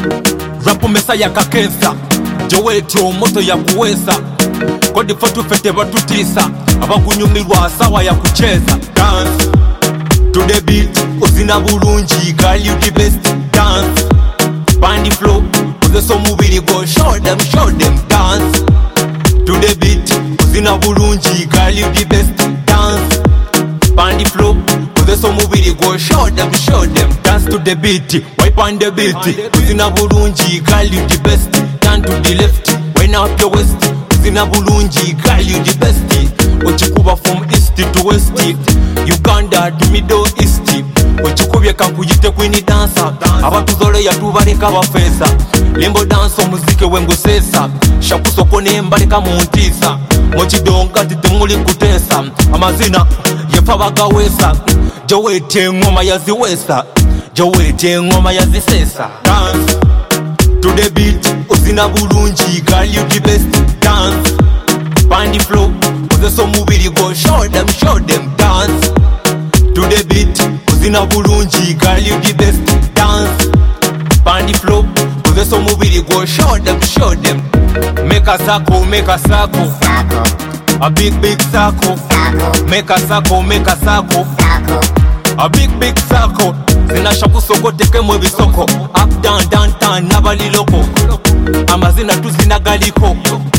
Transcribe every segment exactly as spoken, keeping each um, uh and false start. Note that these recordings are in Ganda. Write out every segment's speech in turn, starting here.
Rapu mesa ya kakensa Joweti omoto ya kuwesa Kodi fotu fete batutisa Abakunyumirwa sawa ya kucheza. Dance to the beat Uzina bulungi girl you the best. Dance Bandi flow Uze so mubiri go show them show them. Dance to the beat Uzina bulungi girl you the best. Dance Bandi flow Uze so mubiri go show them show them. Dance to the beat Wipe on the beat Uzina bulungi girl you the best. Turn to the left Wind up your waist Uzina bulungi girl you the best. Ochikuba from east to west Uganda to middle east Ochikubye kakuyite kwini dansa Abatuzole yatubaleka bafesa Limbo dansa omuzike wengusesa Shakusoko nembaleka muntisa Mochidonga titemuli kutesa Amazina yefa bagawesa Joweti ngoma yaziwesa Joweti ngoma yazisesa. Dance to the beat Uzina bulungi girl you the best. Dance Bandi flow Uze so mubiri go show them show them. Dance to the beat Uzina bulungi girl you the best. Dance Bandi flow Uze so mubiri go show them show them. Make a circle make a circle A big big circle. Make a circle make a circle A big big circle. Zinasha kusoko teke mwe bisoko. Up down down down nabali loko. Amazina tuzina galiko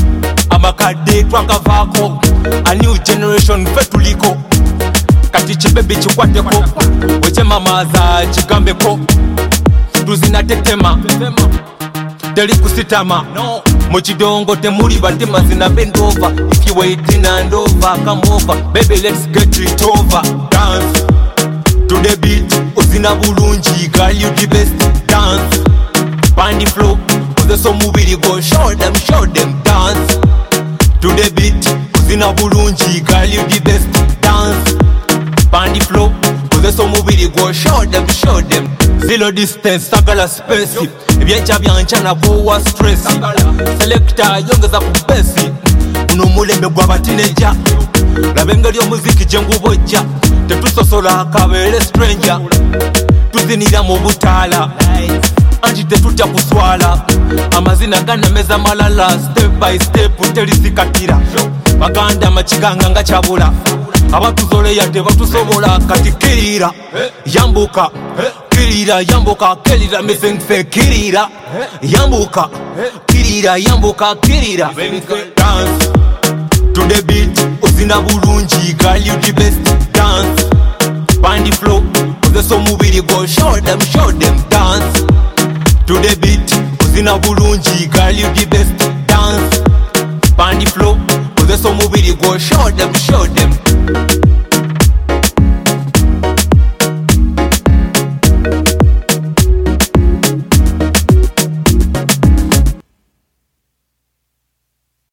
Amakade twakavako. A new generation fetuliko Kati chibebe chikwateko Weche mamaza chigambeko Tuzina tetema Teli kusitama Mochidongo temuri batima zina bend over. If you waiting and over come over. Baby let's get it over. Dance to the beat Uzina bulungi girl you the best. Dance Bandi flow Uze so mubiri go show them show them. Dance to the beat Uzina bulungi girl you the best. Dance Bandi flow Uze so mubiri go show them show them. Zero distance sagala space Ebyecha byanchana kuwa stress. Selector yongeza kupesi Uno mulembe gwa teenager. Labengeli omuziki jenguboja Tetusosola kabele stranger. Tuzinira mu butala Anji tetuja kuswala. Amazina gana meza malala. Step by step telisikatira. Baganda machiganga nga chabula. Abatuzole yate batusobola. Kati kirira Yambuka Kirira yambuka kirira Mesengse kirira Yambuka Kirira yambuka kirira. Dance to the beat Uzina bulungi girl you the best. Dance Bandi flow Uze so mubiri go show them show them. Dance to the beat Uzina bulungi girl you the best. Dance Bandi flow Uze so mubiri go show them show them.